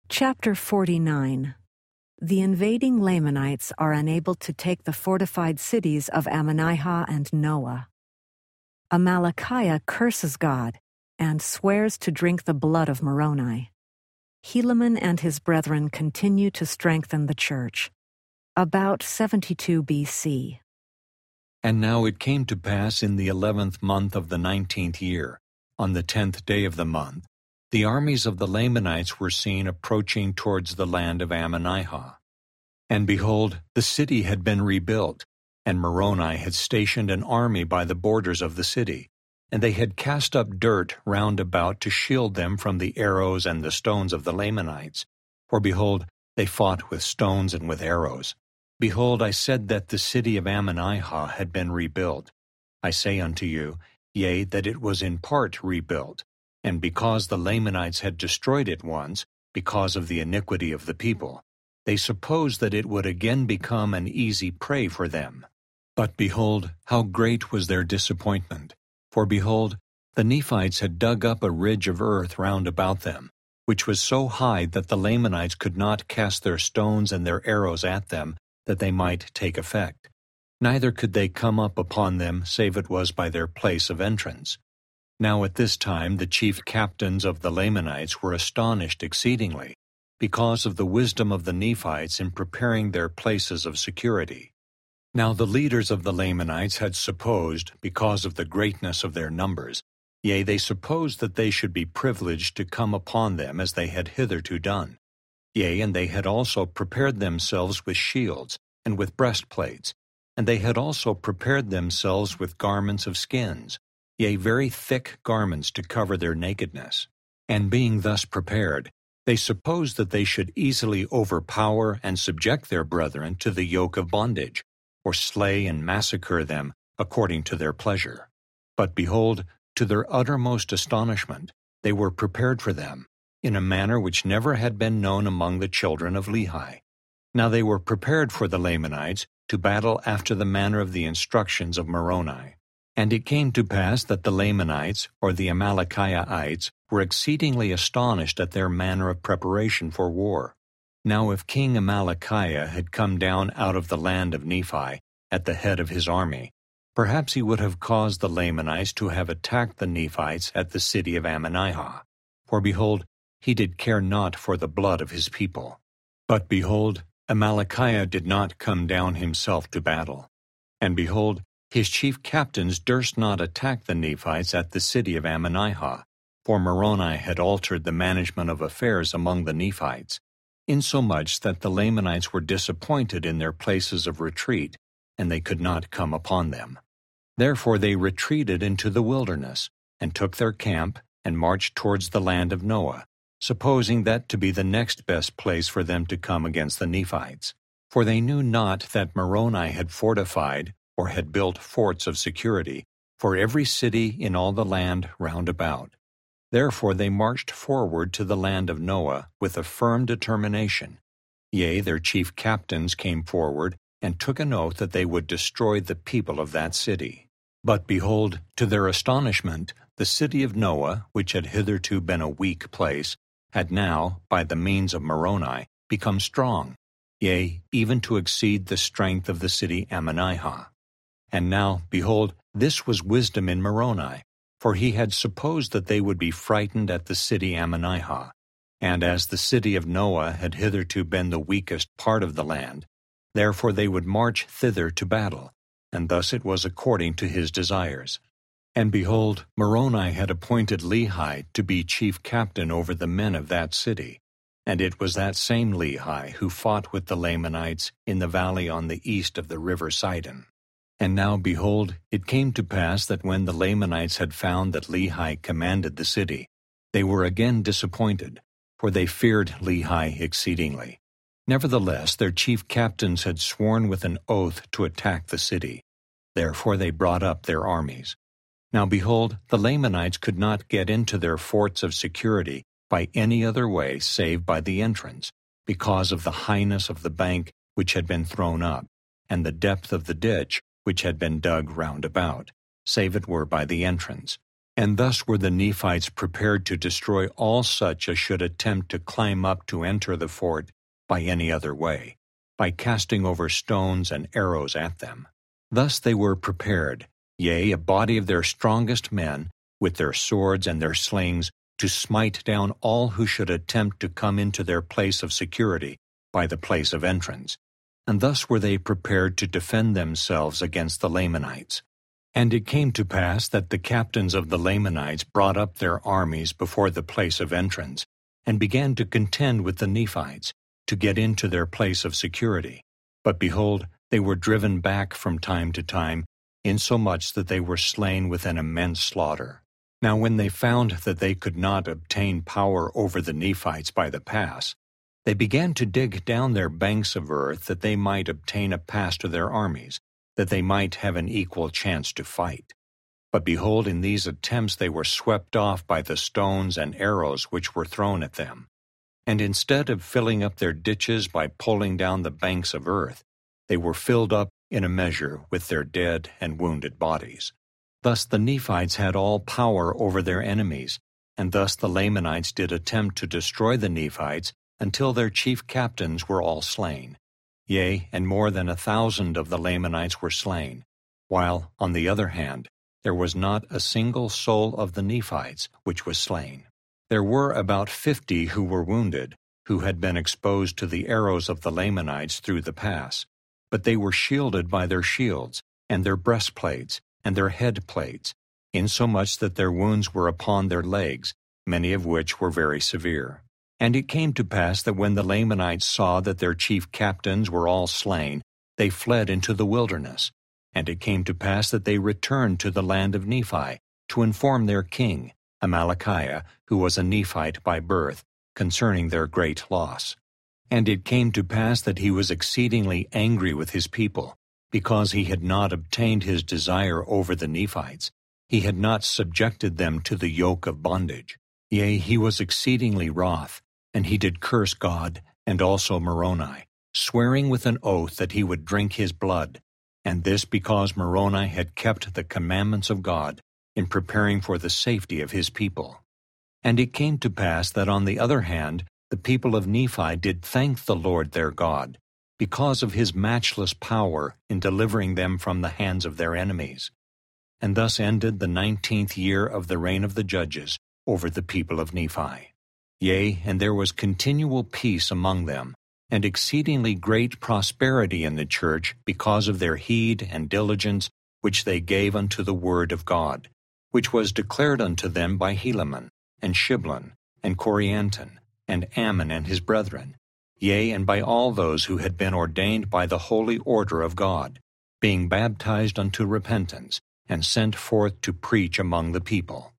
Chapter 49. The invading Lamanites are unable to take the fortified cities of Ammonihah and Noah. Amalickiah curses God and swears to drink the blood of Moroni. Helaman and his brethren continue to strengthen the church. About 72 B.C. And now it came to pass in the 11th month of the 19th year, on the 10th day of the month, the armies of the Lamanites were seen approaching towards the land of Ammonihah. And behold, the city had been rebuilt, and Moroni had stationed an army by the borders of the city, and they had cast up dirt round about to shield them from the arrows and the stones of the Lamanites. For behold, they fought with stones and with arrows. Behold, I said that the city of Ammonihah had been rebuilt. I say unto you, yea, that it was in part rebuilt. And because the Lamanites had destroyed it once, because of the iniquity of the people, they supposed that it would again become an easy prey for them. But behold, how great was their disappointment! For behold, the Nephites had dug up a ridge of earth round about them, which was so high that the Lamanites could not cast their stones and their arrows at them, that they might take effect. Neither could they come up upon them, save it was by their place of entrance. Now at this time the chief captains of the Lamanites were astonished exceedingly, because of the wisdom of the Nephites in preparing their places of security. Now the leaders of the Lamanites had supposed, because of the greatness of their numbers, yea, they supposed that they should be privileged to come upon them as they had hitherto done. Yea, and they had also prepared themselves with shields, and with breastplates, and they had also prepared themselves with garments of skins, yea, very thick garments to cover their nakedness. And being thus prepared, they supposed that they should easily overpower and subject their brethren to the yoke of bondage, or slay and massacre them according to their pleasure. But behold, to their uttermost astonishment, they were prepared for them, in a manner which never had been known among the children of Lehi. Now they were prepared for the Lamanites to battle after the manner of the instructions of Moroni. And it came to pass that the Lamanites, or the Amalickiahites, were exceedingly astonished at their manner of preparation for war. Now if King Amalickiah had come down out of the land of Nephi at the head of his army, perhaps he would have caused the Lamanites to have attacked the Nephites at the city of Ammonihah. For behold, he did care not for the blood of his people. But behold, Amalickiah did not come down himself to battle. And behold, his chief captains durst not attack the Nephites at the city of Ammonihah, for Moroni had altered the management of affairs among the Nephites, insomuch that the Lamanites were disappointed in their places of retreat, and they could not come upon them. Therefore they retreated into the wilderness, and took their camp, and marched towards the land of Noah, supposing that to be the next best place for them to come against the Nephites. For they knew not that Moroni had fortified, or had built forts of security, for every city in all the land round about. Therefore they marched forward to the land of Noah with a firm determination. Yea, their chief captains came forward, and took an oath that they would destroy the people of that city. But behold, to their astonishment, the city of Noah, which had hitherto been a weak place, had now, by the means of Moroni, become strong, yea, even to exceed the strength of the city Ammonihah. And now, behold, this was wisdom in Moroni, for he had supposed that they would be frightened at the city Ammonihah. And as the city of Noah had hitherto been the weakest part of the land, therefore they would march thither to battle, and thus it was according to his desires. And behold, Moroni had appointed Lehi to be chief captain over the men of that city. And it was that same Lehi who fought with the Lamanites in the valley on the east of the river Sidon. And now, behold, it came to pass that when the Lamanites had found that Lehi commanded the city, they were again disappointed, for they feared Lehi exceedingly. Nevertheless, their chief captains had sworn with an oath to attack the city. Therefore they brought up their armies. Now behold, the Lamanites could not get into their forts of security by any other way save by the entrance, because of the highness of the bank which had been thrown up, and the depth of the ditch which had been dug round about, save it were by the entrance. And thus were the Nephites prepared to destroy all such as should attempt to climb up to enter the fort by any other way, by casting over stones and arrows at them. Thus they were prepared, yea, a body of their strongest men, with their swords and their slings, to smite down all who should attempt to come into their place of security by the place of entrance. And thus were they prepared to defend themselves against the Lamanites. And it came to pass that the captains of the Lamanites brought up their armies before the place of entrance, and began to contend with the Nephites, to get into their place of security. But behold, they were driven back from time to time, insomuch that they were slain with an immense slaughter. Now when they found that they could not obtain power over the Nephites by the pass, they began to dig down their banks of earth that they might obtain a pass to their armies, that they might have an equal chance to fight. But behold, in these attempts they were swept off by the stones and arrows which were thrown at them. And instead of filling up their ditches by pulling down the banks of earth, they were filled up in a measure with their dead and wounded bodies. Thus the Nephites had all power over their enemies, and thus the Lamanites did attempt to destroy the Nephites until their chief captains were all slain. Yea, and more than 1,000 of the Lamanites were slain, while, on the other hand, there was not a single soul of the Nephites which was slain. There were about 50 who were wounded, who had been exposed to the arrows of the Lamanites through the pass, but they were shielded by their shields, and their breastplates, and their head plates, insomuch that their wounds were upon their legs, many of which were very severe. And it came to pass that when the Lamanites saw that their chief captains were all slain, they fled into the wilderness. And it came to pass that they returned to the land of Nephi, to inform their king, Amalickiah, who was a Nephite by birth, concerning their great loss. And it came to pass that he was exceedingly angry with his people, because he had not obtained his desire over the Nephites. He had not subjected them to the yoke of bondage. Yea, he was exceedingly wroth, and he did curse God, and also Moroni, swearing with an oath that he would drink his blood, and this because Moroni had kept the commandments of God in preparing for the safety of his people. And it came to pass that on the other hand, the people of Nephi did thank the Lord their God, because of his matchless power in delivering them from the hands of their enemies. And thus ended the 19th year of the reign of the judges over the people of Nephi. Yea, and there was continual peace among them, and exceedingly great prosperity in the church because of their heed and diligence which they gave unto the word of God, which was declared unto them by Helaman, and Shiblon, and Corianton, and Ammon and his brethren, yea, and by all those who had been ordained by the holy order of God, being baptized unto repentance, and sent forth to preach among the people.